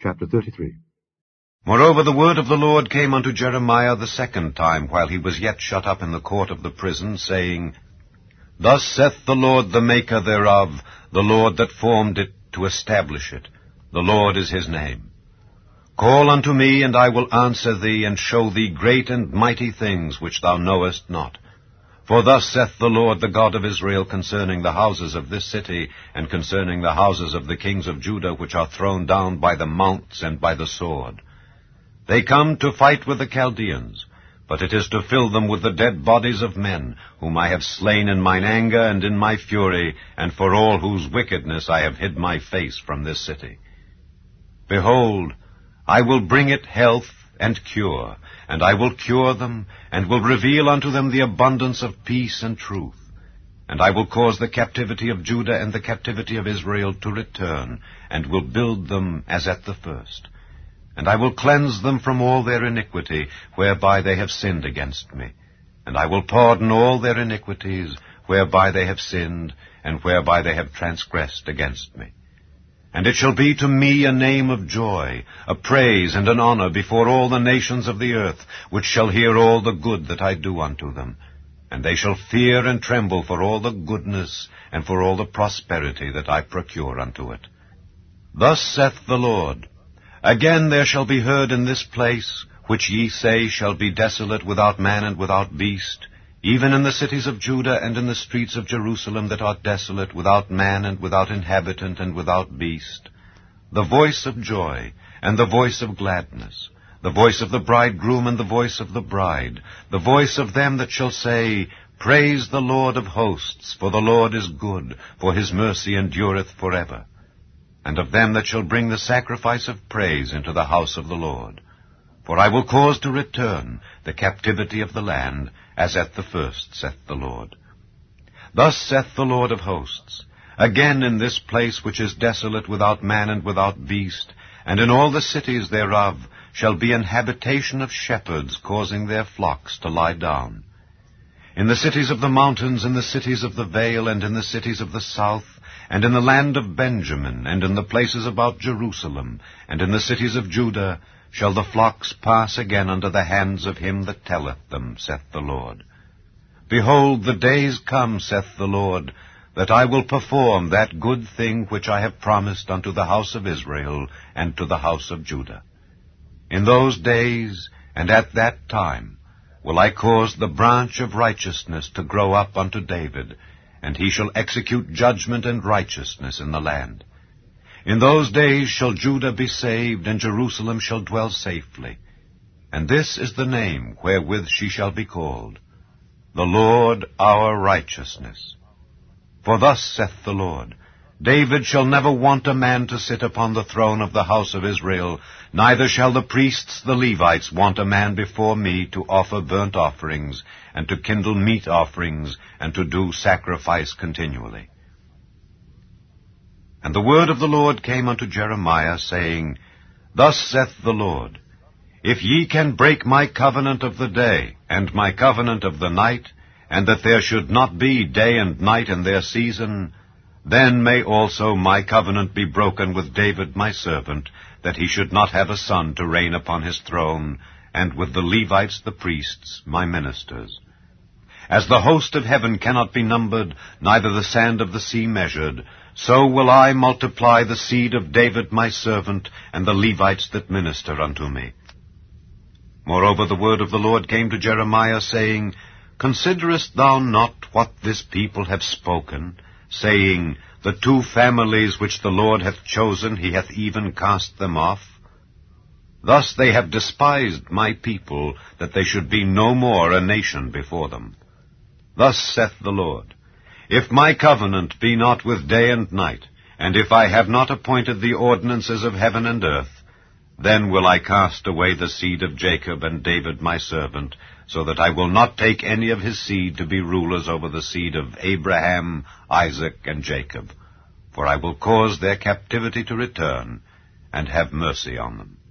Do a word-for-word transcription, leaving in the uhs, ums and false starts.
Chapter thirty-three. Moreover, the word of the Lord came unto Jeremiah the second time, while he was yet shut up in the court of the prison, saying, Thus saith the Lord, the Maker thereof, the Lord that formed it to establish it. The Lord is his name. Call unto me, and I will answer thee, and show thee great and mighty things which thou knowest not. For thus saith the Lord, the God of Israel, concerning the houses of this city, and concerning the houses of the kings of Judah, which are thrown down by the mounts and by the sword. They come to fight with the Chaldeans, but it is to fill them with the dead bodies of men, whom I have slain in mine anger and in my fury, and for all whose wickedness I have hid my face from this city. Behold, I will bring it health and cure, and I will cure them, and will reveal unto them the abundance of peace and truth. And I will cause the captivity of Judah and the captivity of Israel to return, and will build them as at the first. And I will cleanse them from all their iniquity, whereby they have sinned against me. And I will pardon all their iniquities, whereby they have sinned, and whereby they have transgressed against me. And it shall be to me a name of joy, a praise and an honor before all the nations of the earth, which shall hear all the good that I do unto them. And they shall fear and tremble for all the goodness and for all the prosperity that I procure unto it. Thus saith the Lord, Again there shall be heard in this place, which ye say shall be desolate without man and without beast, even in the cities of Judah and in the streets of Jerusalem that are desolate, without man and without inhabitant and without beast, the voice of joy and the voice of gladness, the voice of the bridegroom and the voice of the bride, the voice of them that shall say, Praise the Lord of hosts, for the Lord is good, for his mercy endureth forever. And of them that shall bring the sacrifice of praise into the house of the Lord. For I will cause to return the captivity of the land, as at the first, saith the Lord. Thus saith the Lord of hosts, Again in this place which is desolate without man and without beast, and in all the cities thereof, shall be an habitation of shepherds causing their flocks to lie down. In the cities of the mountains, in the cities of the vale, and in the cities of the south, and in the land of Benjamin, and in the places about Jerusalem, and in the cities of Judah, shall the flocks pass again under the hands of him that telleth them, saith the Lord. Behold, the days come, saith the Lord, that I will perform that good thing which I have promised unto the house of Israel and to the house of Judah. In those days, and at that time, will I cause the branch of righteousness to grow up unto David, and he shall execute judgment and righteousness in the land. In those days shall Judah be saved, and Jerusalem shall dwell safely. And this is the name wherewith she shall be called, The Lord our righteousness. For thus saith the Lord, David shall never want a man to sit upon the throne of the house of Israel, neither shall the priests the Levites want a man before me to offer burnt offerings, and to kindle meat offerings, and to do sacrifice continually. And the word of the Lord came unto Jeremiah, saying, Thus saith the Lord, If ye can break my covenant of the day, and my covenant of the night, and that there should not be day and night in their season, then may also my covenant be broken with David my servant, that he should not have a son to reign upon his throne, and with the Levites the priests, my ministers. As the host of heaven cannot be numbered, neither the sand of the sea measured, so will I multiply the seed of David my servant, and the Levites that minister unto me. Moreover, the word of the Lord came to Jeremiah, saying, Considerest thou not what this people have spoken, saying, The two families which the Lord hath chosen, he hath even cast them off? Thus they have despised my people, that they should be no more a nation before them. Thus saith the Lord, If my covenant be not with day and night, and if I have not appointed the ordinances of heaven and earth, then will I cast away the seed of Jacob and David my servant, so that I will not take any of his seed to be rulers over the seed of Abraham, Isaac, and Jacob. For I will cause their captivity to return, and have mercy on them.